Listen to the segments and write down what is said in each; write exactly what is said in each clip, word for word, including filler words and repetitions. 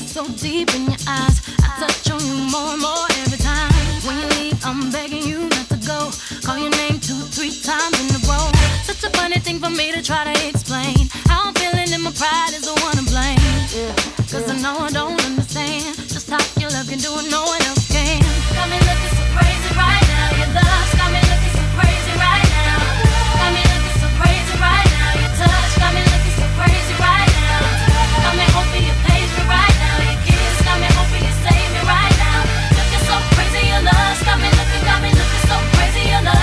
so deep in your eyes. I touch on you more and more every time. When you leave, I'm begging you not to go. Call your name two, three times in a row. Such a funny thing for me to try to explain. How I'm feeling and my pride is the one to blame. Cause I know I don't understand just how your love can do what no one else can. Got me looking so crazy right now. Your love's got me looking so crazy right now. Got me looking so crazy right now. Your touch got me looking so crazy right now. Got me hoping you page me right now. Your kiss got me hoping you save me right now. Looking so crazy, your love's got me looking, got me looking so crazy, your love.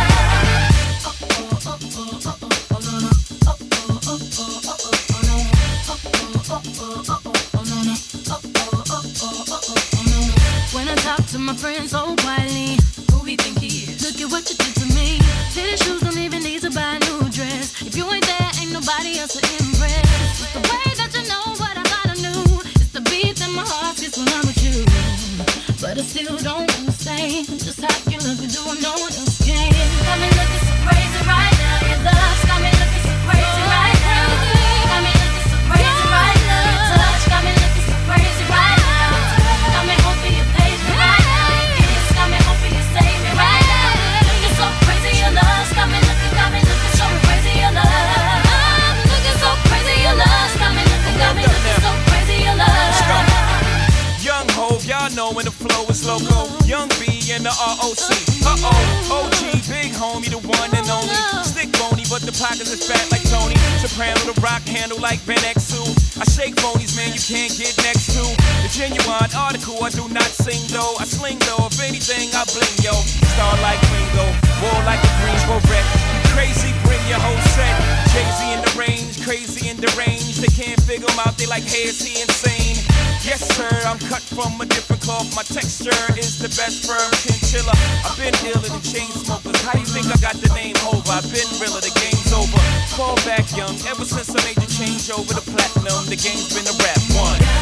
Oh oh oh oh oh oh no no. Oh oh oh oh oh oh no. Oh oh oh oh oh oh no no. Oh oh oh oh oh oh no. When I talk to my friends so quietly, who we think he is? Look at what you did to me. Fitted shoes don't even need to buy a new dress. If you ain't there, ain't nobody else to impress. It's the way that you know what I thought I knew. It's the beat that my heart gets when I'm with you. But I still don't understand just how you look and do what no one else can. Got me looking so crazy right now. Your love's got me looking so crazy right now. Got me looking so crazy right now. Your touch got me looking so crazy right now. Got me hoping you page me right now. Your kiss got me hoping you save me right now. Looking so crazy, your love's got me looking, got me looking so crazy, your love. I'm looking so crazy, your love's got me looking, got me looking so crazy, your love. Young Hov, y'all know when the flow is loco. Young B and the R O C. Uh-oh, O G, big homie, the one and only. Stick bony, but the pockets is fat like Tony. Soprano, the rock handle like Ben X two. I shake phonies, man, you can't get next to. The genuine article, I do not sing though. I sling though, if anything, I bling, yo. Star like Ringo, war like a Greensboro wreck. Crazy, bring your whole set. Jay-Z in the range, crazy in the range. They can't figure him out, they like, hey, is he insane? Yes, sir, I'm cut from a different cloth. My texture is the best firm chinchilla. I've been dealing in chain smokers. How you think I got the name over? I've been realer, the game's over. Fall back young, ever since I made the change over to platinum, the game's been a rap one.